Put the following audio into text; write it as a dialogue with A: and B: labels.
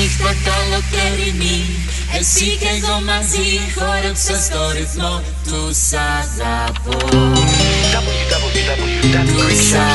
A: νύχτα καλοκαιρινή, εσύ και εγώ μαζί χόρεψα στο ρυθμό του σ' αγαπώ. Τους